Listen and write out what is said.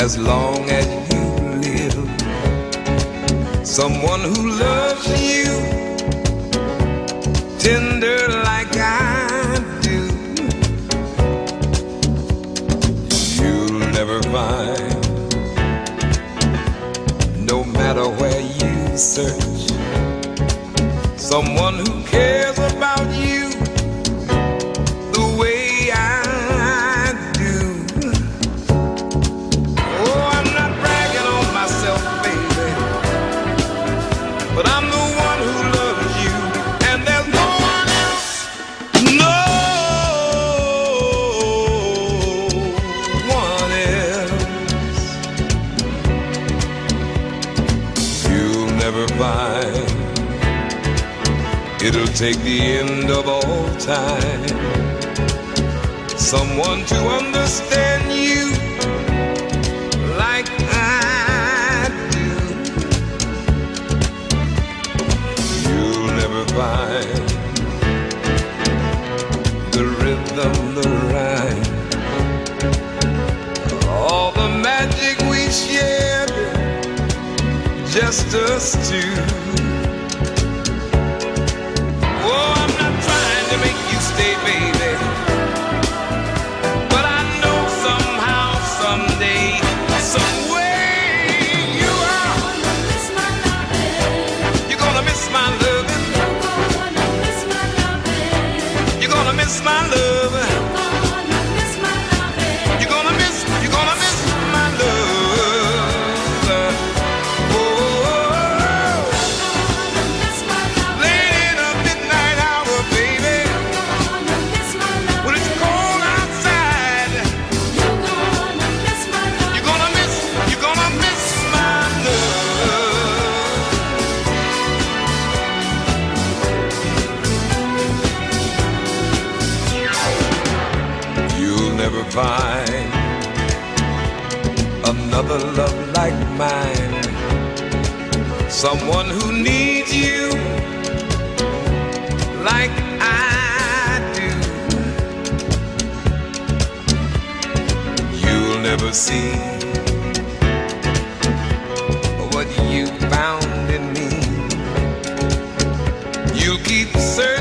as long as you live. Someone who loves you tender like I do. You'll never find, no matter where you search, someone who cares about you the way I do. Oh, I'm not bragging on myself, baby, but I'm the one who loves you, and there's no one else, no one else. You'll never find, it'll take the end of all time, someone to understand you like I do. You'll never find the rhythm, the rhyme, all the magic we shared, just us two. Oh, I'm not trying to make you stay, baby, but I know somehow, someday, some way you are gonna miss my loving. You're gonna miss my loving. You're gonna miss my loving. You're gonna miss my love. Oh, late in the midnight hour, baby, when it's cold outside, you're gonna miss my love. You'll never find another love like mine, someone who needs you like I do. You'll never see what you found in me. You'll keep searching